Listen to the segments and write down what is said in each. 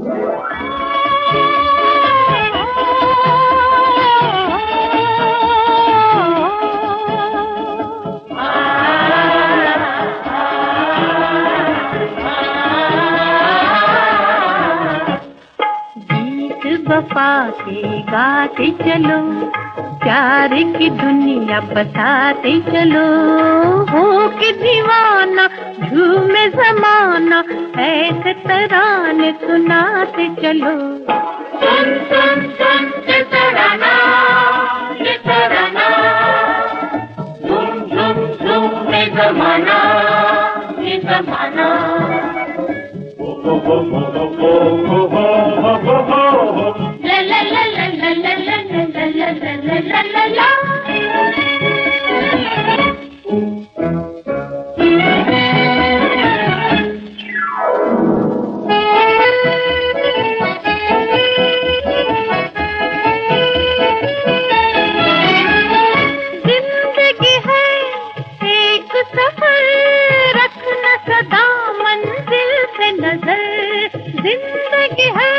वफा के गाते चलो, प्यार की दुनिया बताते चलो, हो के दीवाना झूमे जमाना, ऐसे तराने सुनाते चलो। सुन सुन सुन ये तराना, ये तराना, झूम झूम झूम ये जमाना, ये जमाना। जिंदगी है एक सफर, रखना सदा मंजिल से नजर। जिंदगी है,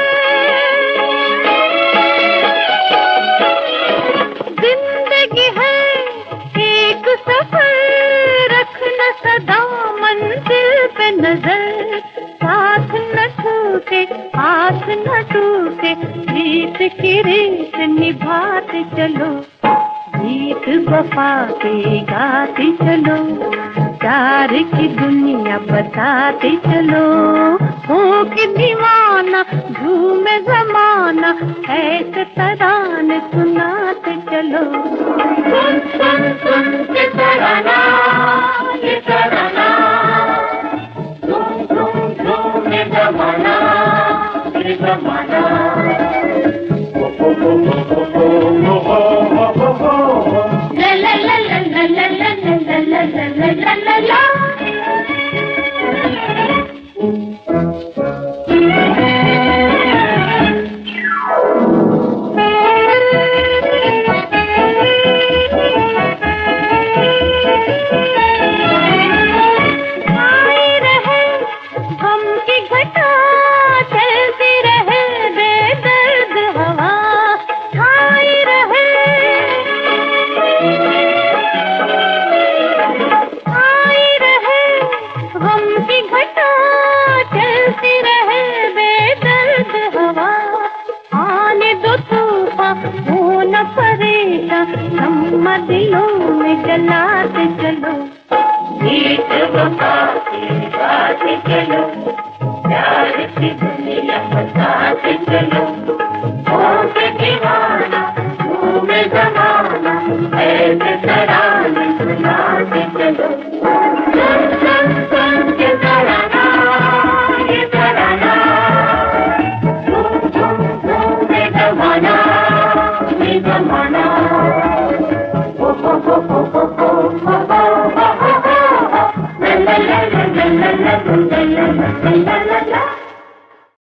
जिंदगी है एक सफर, रखना सदा मंजिल पे नजर। साथ न छूटे हाथ न टूटे, गीत की रीत निभाते चलो, गीत वफा के गाते चलो, प्यार की दुनिया बताते चलो, हो के दीवाना झूमे जमाना, ऐसे तराने सुनाते चलो। सुन सुन सुन ये तराना, ये तराना, झूम झूम झूम ये जमाना, ये जमाना। ला ला ला ला ला ला ला ला ला ला ला ला। दिलों में जलाते चलो, गीत वफा के गाते चलो, प्यार की दुनिया बताते चलो, हो के दीवाना झूमे जमाना, ऐसे तराने सुनाते चलो। सुन सुन सुन ये तराना, ये तराना, झूम झूम झूम ये जमाना, ये जमाना। La la la la la la la la la la la la.